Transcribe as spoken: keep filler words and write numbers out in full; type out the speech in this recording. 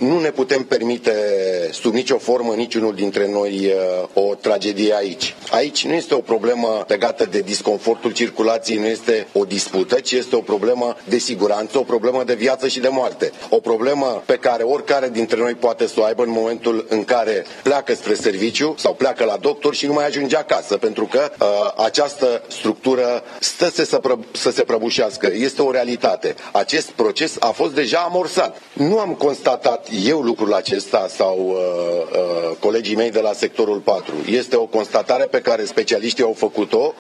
nu ne putem permite sub nicio formă, niciunul dintre noi, o tragedie aici. Aici nu este o problemă legată de disconfortul circulației, nu este o dispută, ci este o problemă de siguranță, o problemă de viață și de moarte. O problemă pe care oricare dintre noi poate să o aibă în momentul în care pleacă spre serviciu sau pleacă la doctor și nu mai ajunge acasă, pentru că uh, această structură stă să se, pră, să se prăbușească. Este o realitate. Acest proces a fost deja amorsat. Nu am constatat eu lucrul acesta sau uh, uh, colegii mei de la sectorul patru. Este o constatare pe care specialiștii au făcut-o.